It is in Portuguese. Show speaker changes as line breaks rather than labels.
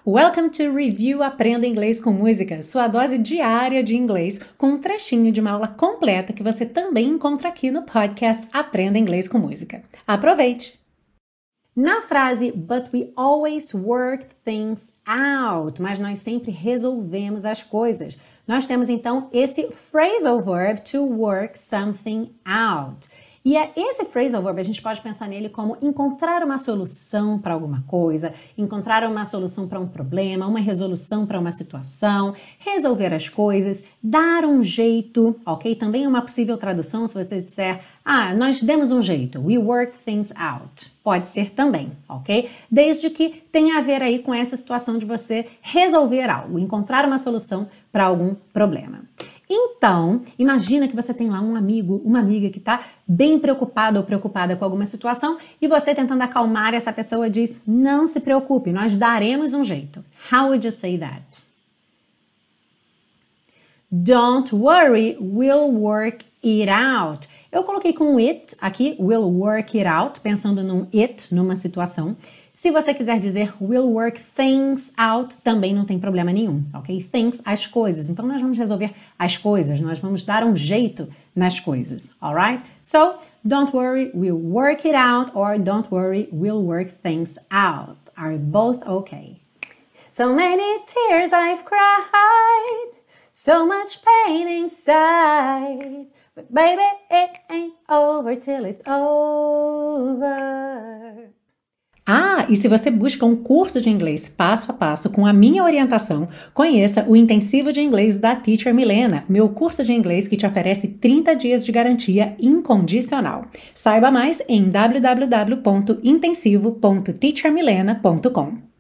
Welcome to Review Aprenda Inglês com Música, sua dose diária de inglês com um trechinho de uma aula completa que você também encontra aqui no podcast Aprenda Inglês com Música. Aproveite! Na frase But we always work things out, mas nós sempre resolvemos as coisas, nós temos então esse phrasal verb to work something out. E esse phrasal verb, a gente pode pensar nele como encontrar uma solução para alguma coisa, encontrar uma solução para um problema, uma resolução para uma situação, resolver as coisas, dar um jeito, ok? Também é uma possível tradução se você disser, nós demos um jeito, we work things out. Pode ser também, ok? Desde que tenha a ver aí com essa situação de você resolver algo, encontrar uma solução para algum problema. Então, imagina que você tem lá um amigo, uma amiga que está bem preocupado ou preocupada com alguma situação e você tentando acalmar essa pessoa diz, não se preocupe, nós daremos um jeito. How would you say that? Don't worry, we'll work it out. Eu coloquei com it aqui, we'll work it out, pensando num it, numa situação. Se você quiser dizer we'll work things out, também não tem problema nenhum, ok? Things, as coisas. Então, nós vamos resolver as coisas, nós vamos dar um jeito nas coisas, alright? So, don't worry, we'll work it out, or don't worry, we'll work things out. Are both okay? So many tears I've cried, so much pain inside, but baby, it ain't over till it's over. E se você busca um curso de inglês passo a passo com a minha orientação, conheça o Intensivo de Inglês da Teacher Milena, meu curso de inglês que te oferece 30 dias de garantia incondicional. Saiba mais em www.intensivo.teachermilena.com.